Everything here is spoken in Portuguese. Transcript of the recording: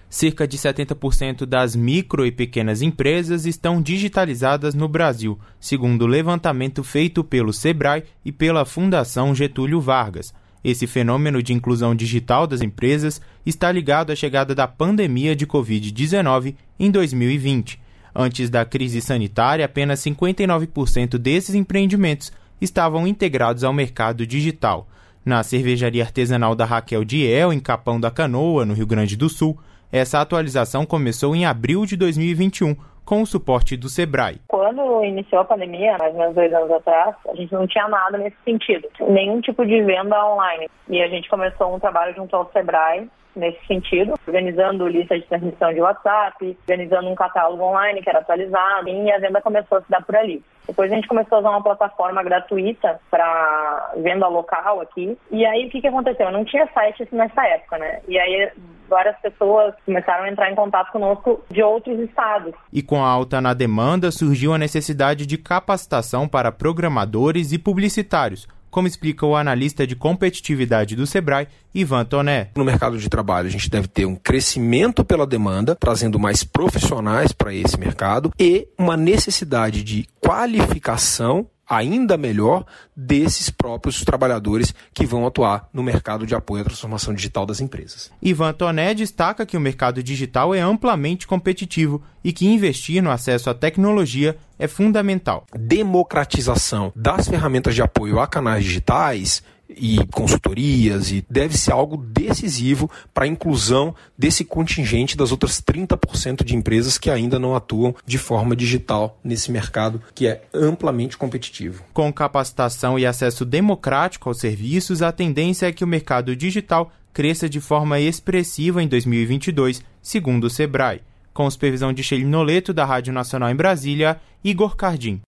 Cerca de 70% das micro e pequenas empresas estão digitalizadas no Brasil, segundo o levantamento feito pelo Sebrae e pela Fundação Getúlio Vargas. Esse fenômeno de inclusão digital das empresas está ligado à chegada da pandemia de Covid-19 em 2020. Antes da crise sanitária, apenas 59% desses empreendimentos estavam integrados ao mercado digital. Na cervejaria artesanal da Raquel Diel, em Capão da Canoa, no Rio Grande do Sul, essa atualização começou em abril de 2021, com o suporte do Sebrae. Quando iniciou a pandemia, mais ou menos 2 anos atrás, a gente não tinha nada nesse sentido, nenhum tipo de venda online. E a gente começou um trabalho junto ao Sebrae nesse sentido, organizando lista de transmissão de WhatsApp, organizando um catálogo online que era atualizado, e a venda começou a se dar por ali. Depois a gente começou a usar uma plataforma gratuita para venda local aqui. E aí o que aconteceu? Não tinha site nessa época, né? E aí várias pessoas começaram a entrar em contato conosco de outros estados. E com a alta na demanda, surgiu a necessidade de capacitação para programadores e publicitários, como explica o analista de competitividade do Sebrae, Ivan Toné. No mercado de trabalho, a gente deve ter um crescimento pela demanda, trazendo mais profissionais para esse mercado e uma necessidade de qualificação ainda melhor desses próprios trabalhadores que vão atuar no mercado de apoio à transformação digital das empresas. Ivan Toné destaca que o mercado digital é amplamente competitivo e que investir no acesso à tecnologia é fundamental. Democratização das ferramentas de apoio a canais digitais e consultorias e deve ser algo decisivo para a inclusão desse contingente das outras 30% de empresas que ainda não atuam de forma digital nesse mercado que é amplamente competitivo. Com capacitação e acesso democrático aos serviços, a tendência é que o mercado digital cresça de forma expressiva em 2022, segundo o Sebrae. Com supervisão de Sheila Noleto, da Rádio Nacional em Brasília, Igor Cardim.